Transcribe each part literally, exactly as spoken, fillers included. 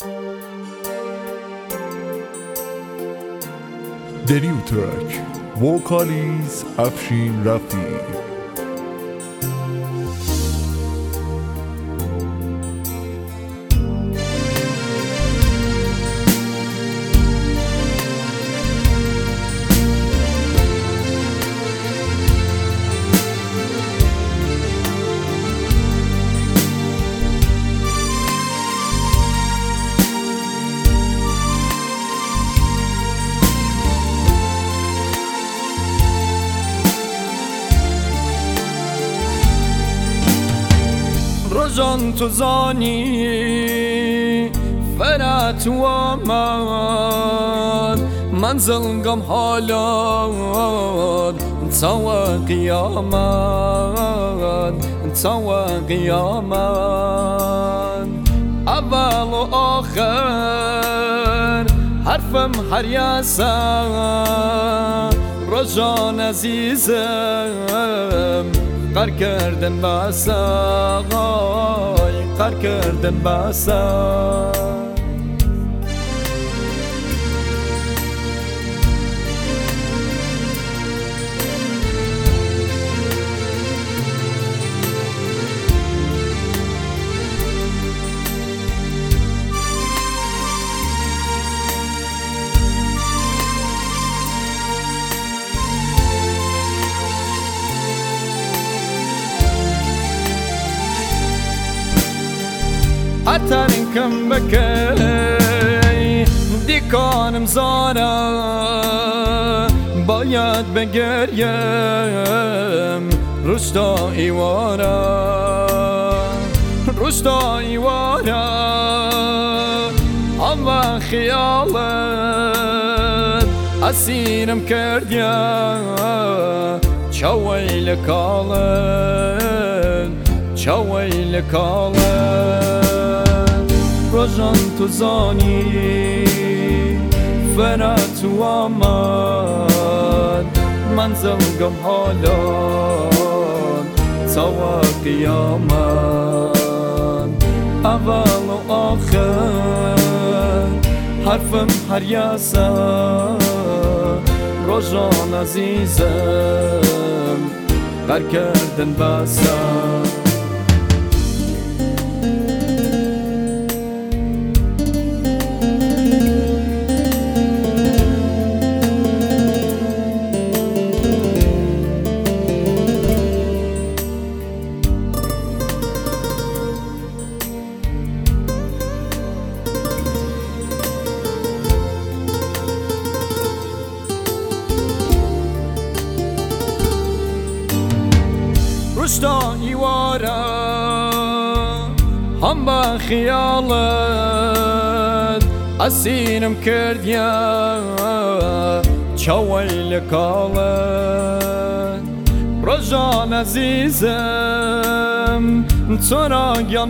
The new track, vocalist Afshin Rafi. روزان تو زانی فرات و آمد منزل گم حالات تا قیامت تا قیامت اول و آخر حرفم هر یاسا روزان عزیزم قر کردن باسا قر کردن باسا اترین کم بکی دیکانم زارا باید بگریم رشتا ایوارا رشتا ایوارا اما خیالت اسیرم کردیا چوی لکالت چوی لکالت روزان تو زانی فرات و آمد منزل گم حالات تا قیامت اول و آخر حرفم هر یاسا روزان عزیزم قر کردن باسا رشتا ایوارا هم با خیالت اسیرم کردیا چوی لکالت روزان عزیزم تو را گیان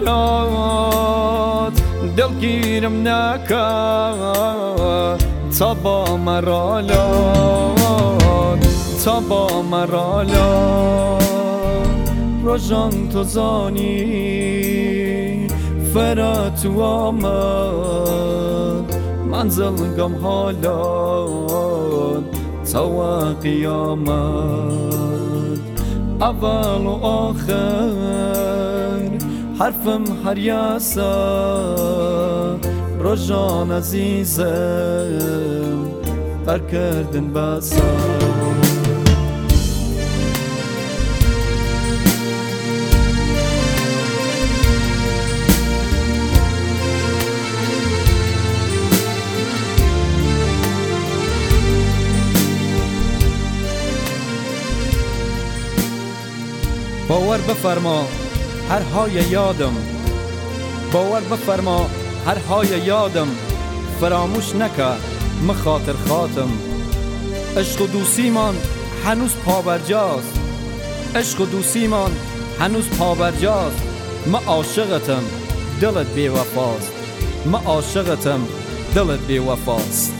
برات دلگیرم نکا تا با مرالات تا با مرالات روزان تو زانی فرات و آمد منزل گم حالات تا قیامت اول و آخر حرفم هر یاسا روزان عزیزم قر کردن باسا باور بفرما هر های یادم باور بفرما هر های یادم فراموش نکه مخاطر خاتم عشق و دوستیمان هنوز پابرجاست عشق و دوستیمان هنوز پابرجاست ما عاشقتم دلت بی وفاست ما عاشقتم دلت بی وفاست